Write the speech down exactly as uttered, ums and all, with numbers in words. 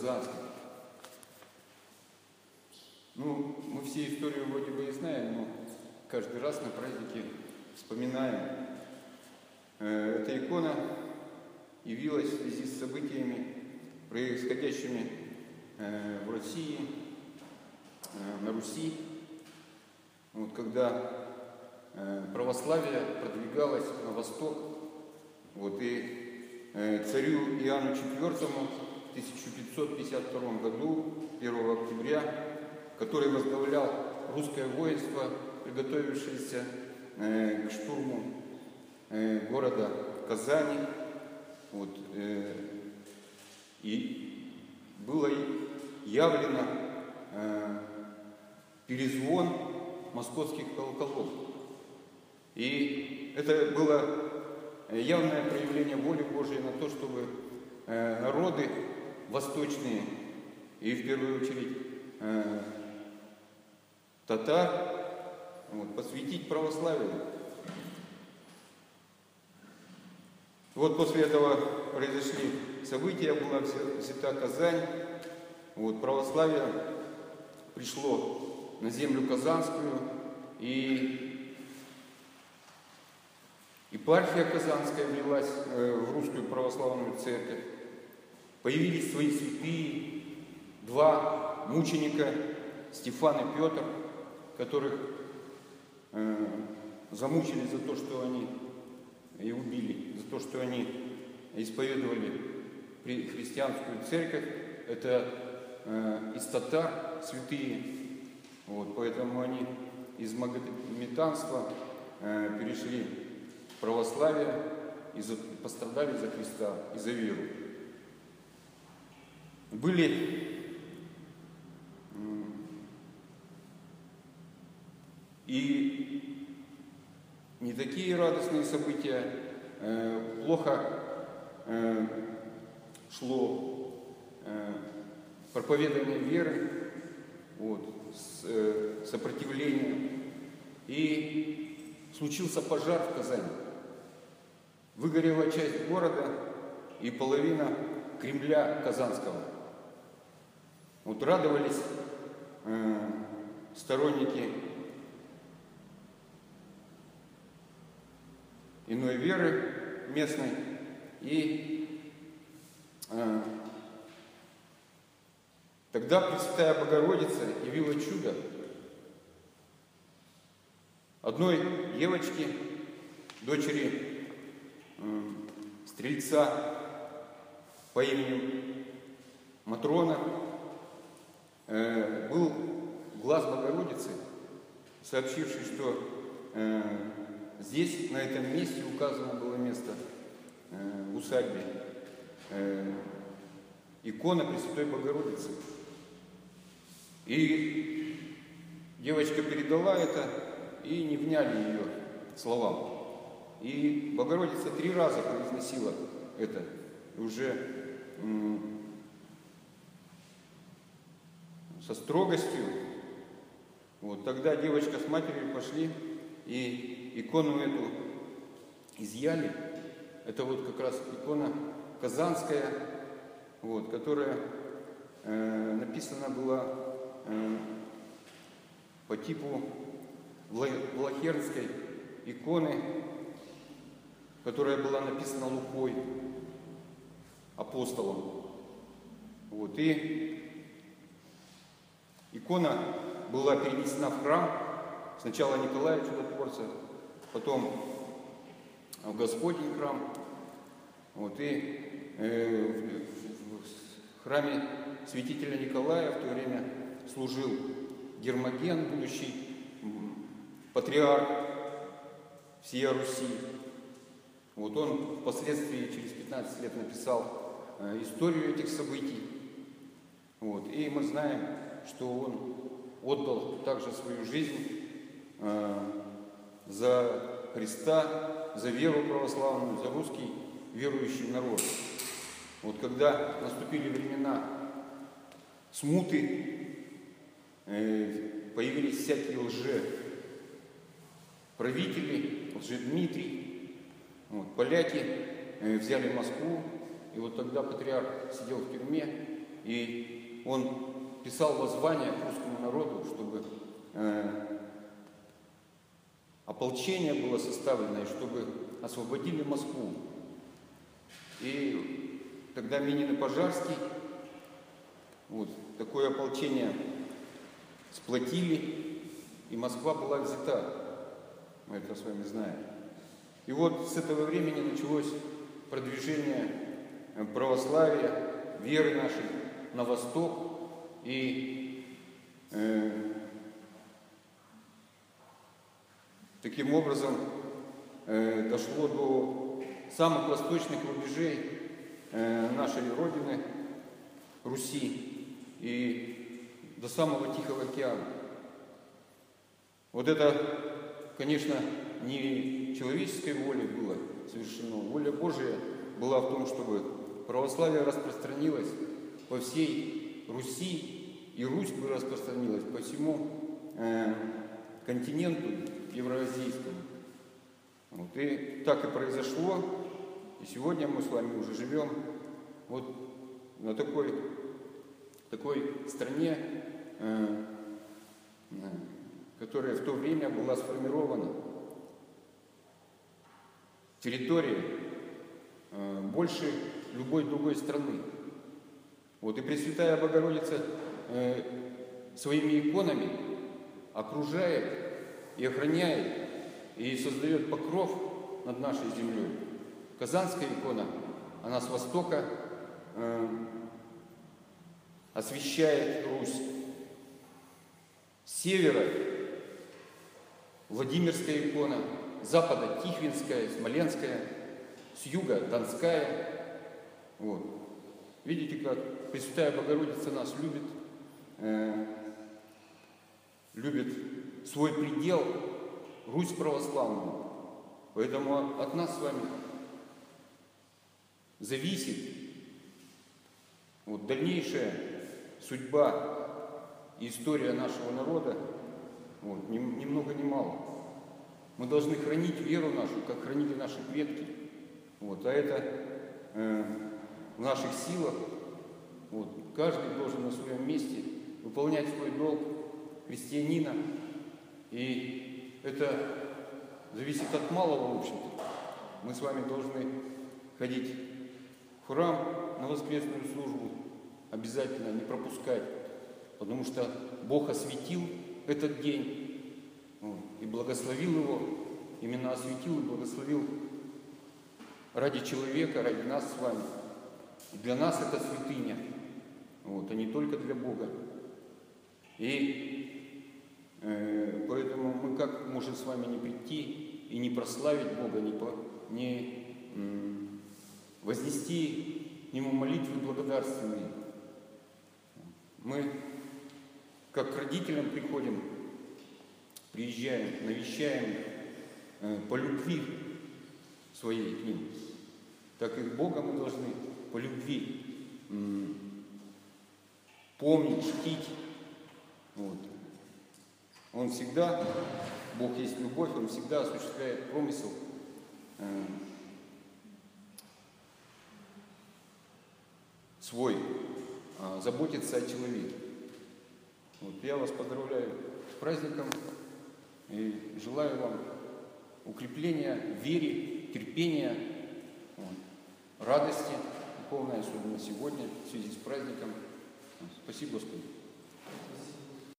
Казанском. Ну, мы все историю вроде бы и знаем, но каждый раз на празднике вспоминаем. Эта икона явилась в связи с событиями, происходящими в России, на Руси, вот, когда православие продвигалось на восток, вот, и царю Иоанну четвёртому в тысяча пятьсот пятьдесят втором году, первого октября, который возглавлял русское воинство, приготовившееся к штурму города Казани, вот, и было явлено перезвон московских колоколов. И это было явное проявление воли Божией на то, чтобы народы восточные, и в первую очередь татар, вот, посвятить православию. Вот после этого произошли события, была взята Казань, вот, православие пришло на землю Казанскую, и епархия Казанская влилась в русскую православную церковь. Появились свои святые, два мученика, Стефан и Петр, которых э, замучили за то, что они и убили, за то, что они исповедовали христианскую церковь. Это э, из татар святые, вот, поэтому они из магометанства э, перешли в православие и за, пострадали за Христа и за веру. Были э, и не такие радостные события, э, плохо э, шло э, проповедование веры, вот, с, э, сопротивление. И случился пожар в Казани. Выгорела часть города и половина Кремля Казанского. Вот радовались э, сторонники иной веры местной, и э, тогда Пресвятая Богородица явила чудо. Одной девочке, дочери э, стрельца по имени Матрона, э, был глаз Богородицы, сообщивший, что э, здесь, на этом месте, указано было место э, в усадьбе, э, икона Пресвятой Богородицы. И девочка передала это, и не вняли ее словам. И Богородица три раза произносила это, и уже м- со строгостью. Вот, тогда девочка с матерью пошли и икону эту изъяли. Это вот как раз икона Казанская, вот, которая э, написана была э, по типу Влахернской иконы, которая была написана Лукой, апостолом. Вот, и икона была перенесена в храм, сначала Николая Чудотворца, потом в Господень храм. Вот, и э, в, в храме святителя Николая в то время служил Гермоген, будущий патриарх всея Руси. Вот, он впоследствии, через пятнадцать лет, написал э, историю этих событий. Вот, и мы знаем, что он отдал также свою жизнь э, за Христа, за веру православную, за русский верующий народ. Вот когда наступили времена смуты, э, появились всякие лже-правители, лже-Дмитрий, вот, поляки э, взяли Москву, и вот тогда патриарх сидел в тюрьме, И он писал воззвание к русскому народу, чтобы э, ополчение было составлено, и чтобы освободили Москву. И тогда Минин и Пожарский вот, такое ополчение сплотили, и Москва была взята. Мы это с вами знаем. И вот с этого времени началось продвижение православия, веры нашей на восток. И э, таким образом э, дошло до самых восточных рубежей э, нашей Родины, Руси, и до самого Тихого океана. Вот это, конечно, не человеческой волей было совершено. Воля Божия была в том, чтобы православие распространилось по всей Руси, и Русь бы распространилась по всему э, континенту евразийскому. Вот. И так и произошло. И сегодня мы с вами уже живем вот на такой, такой стране, э, которая в то время была сформирована. Территория э, больше любой другой страны. Вот. И Пресвятая Богородица э, своими иконами окружает и охраняет, и создает покров над нашей землей. Казанская икона, она с востока э, освещает Русь. С севера Владимирская икона, с запада Тихвинская, Смоленская, с юга Донская. Вот. Видите, как Пресвятая Богородица нас любит, э, любит свой предел, Русь православную. Поэтому от нас с вами зависит вот, дальнейшая судьба и история нашего народа, вот, ни, ни много ни мало. Мы должны хранить веру нашу, как хранили наши предки. Вот, а это э, в наших силах. Вот, каждый должен на своем месте выполнять свой долг христианина. И это зависит от малого, в общем-то. Мы с вами должны ходить в храм на воскресную службу, обязательно не пропускать, потому что Бог осветил этот день, вот, и благословил его, именно осветил и благословил ради человека, ради нас с вами. И для нас это святыня, вот, а не только для Бога. И э, поэтому мы как можем с вами не прийти и не прославить Бога, не, по, не м, вознести Ему молитвы благодарственные. Мы как к родителям приходим, приезжаем, навещаем э, по любви своей к ним, так и к Богу мы должны по любви м, помнить, чтить. Вот. Он всегда, Бог есть любовь, Он всегда осуществляет промысел э, свой, э, заботиться о человеке. Вот. Я вас поздравляю с праздником и желаю вам укрепления в вере, терпения, вот, радости духовной, особенно сегодня, в связи с праздником. Спасибо, Господи.